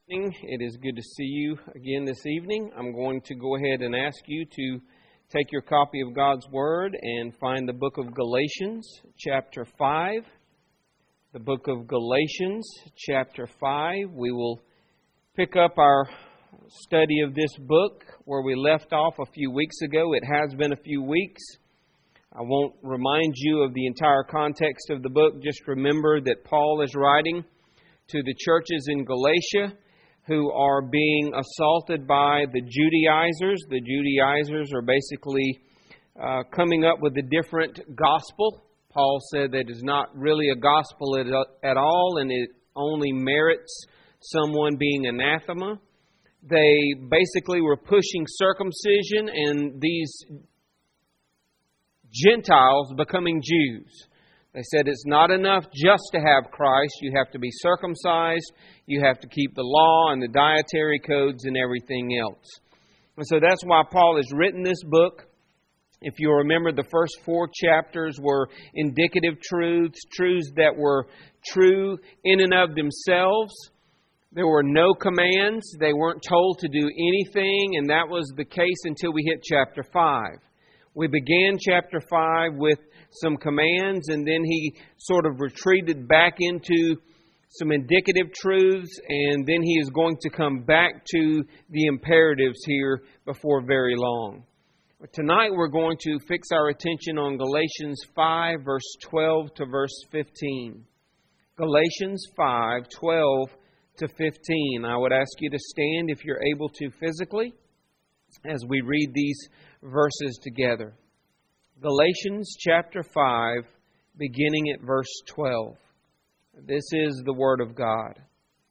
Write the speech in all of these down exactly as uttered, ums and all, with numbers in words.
It is good to see you again this evening. I'm going to go ahead and ask you to take your copy of God's Word and find the book of Galatians, chapter five. The book of Galatians, chapter five. We will pick up our study of this book where we left off a few weeks ago. It has been a few weeks. I won't remind you of the entire context of the book. Just remember that Paul is writing to the churches in Galatia who are being assaulted by the Judaizers. The Judaizers are basically uh, coming up with a different gospel. Paul said that it's not really a gospel at, at all, and it only merits someone being anathema. They basically were pushing circumcision and these Gentiles becoming Jews. They said it's not enough just to have Christ. You have to be circumcised. You have to keep the law and the dietary codes and everything else. And so that's why Paul has written this book. If you remember, the first four chapters were indicative truths, truths that were true in and of themselves. There were no commands. They weren't told to do anything, and that was the case until we hit chapter five. We began chapter five with some commands, and then he sort of retreated back into some indicative truths, and then he is going to come back to the imperatives here before very long. But tonight we're going to fix our attention on Galatians five, verse twelve to verse fifteen. Galatians five, twelve to fifteen. I would ask you to stand if you're able to physically as we read these verses together. Galatians chapter five, beginning at verse twelve. This is the Word of God.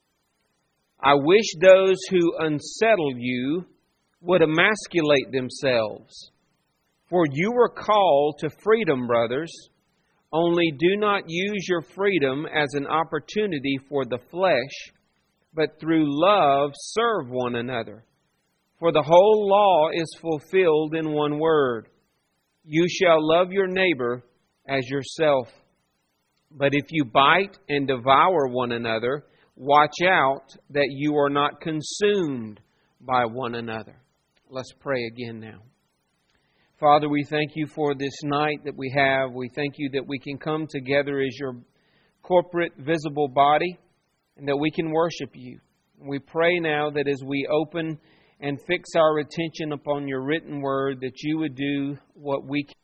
I wish those who unsettle you would emasculate themselves. For you were called to freedom, brothers. Only do not use your freedom as an opportunity for the flesh, but through love serve one another. For the whole law is fulfilled in one word. You shall love your neighbor as yourself. But if you bite and devour one another, watch out that you are not consumed by one another. Let's pray again now. Father, we thank you for this night that we have. We thank you that we can come together as your corporate, visible body and that we can worship you. We pray now that as we open and fix our attention upon your written word, that you would do what we